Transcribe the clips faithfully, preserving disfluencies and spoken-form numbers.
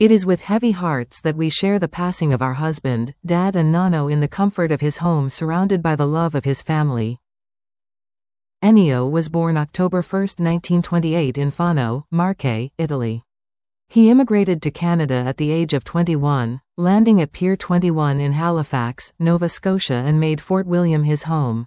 It is with heavy hearts that we share the passing of our husband, Dad and Nano in the comfort of his home surrounded by the love of his family. Ennio was born October first nineteen twenty-eight in Fano, Marche, Italy. He immigrated to Canada at the age of twenty-one, landing at Pier twenty-one in Halifax, Nova Scotia and made Fort William his home.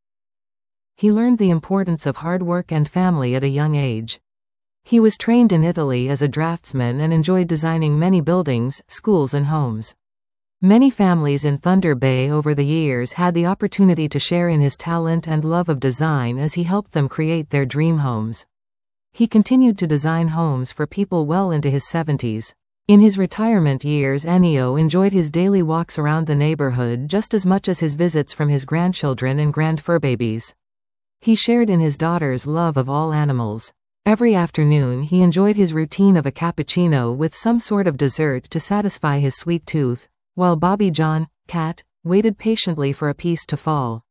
He learned the importance of hard work and family at a young age. He was trained in Italy as a draftsman and enjoyed designing many buildings, schools and homes. Many families in Thunder Bay over the years had the opportunity to share in his talent and love of design as he helped them create their dream homes. He continued to design homes for people well into his seventies. In his retirement years, Ennio enjoyed his daily walks around the neighborhood just as much as his visits from his grandchildren and grand furbabies. He shared in his daughter's love of all animals. Every afternoon he enjoyed his routine of a cappuccino with some sort of dessert to satisfy his sweet tooth, while Bobby John, cat, waited patiently for a piece to fall.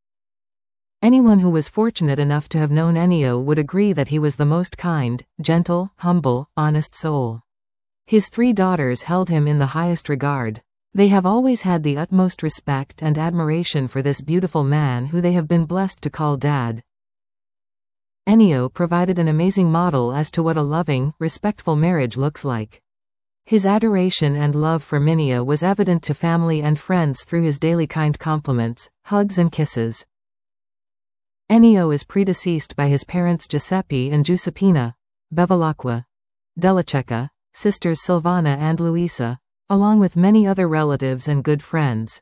Anyone who was fortunate enough to have known Ennio would agree that he was the most kind, gentle, humble, honest soul. His three daughters held him in the highest regard. They have always had the utmost respect and admiration for this beautiful man who they have been blessed to call Dad. Ennio provided an amazing model as to what a loving, respectful marriage looks like. His adoration and love for Minia was evident to family and friends through his daily kind compliments, hugs and kisses. Ennio is predeceased by his parents Giuseppe and Giuseppina Bevilacqua Dellacecca, sisters Silvana and Luisa, along with many other relatives and good friends.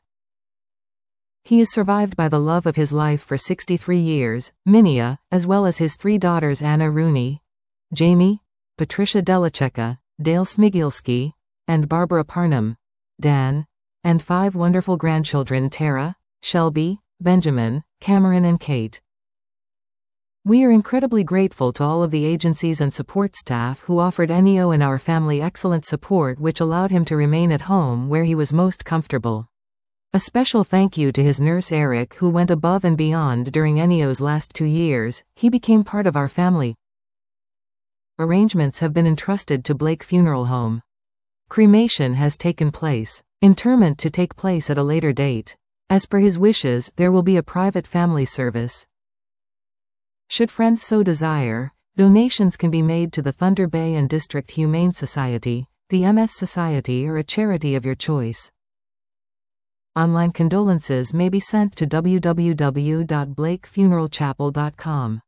He is survived by the love of his life for sixty-three years, Minia, as well as his three daughters Anna Rooney, Jamie, Patricia Dellacecca, Dale Smigielski, and Barbara Parnham, Dan, and five wonderful grandchildren Tara, Shelby, Benjamin, Cameron and Kate. We are incredibly grateful to all of the agencies and support staff who offered Ennio and our family excellent support which allowed him to remain at home where he was most comfortable. A special thank you to his nurse Eric who went above and beyond during Ennio's last two years. He became part of our family. Arrangements have been entrusted to Blake Funeral Home. Cremation has taken place. Interment to take place at a later date. As per his wishes, there will be a private family service. Should friends so desire, donations can be made to the Thunder Bay and District Humane Society, the M S Society or a charity of your choice. Online condolences may be sent to w w w dot blake funeral chapel dot com.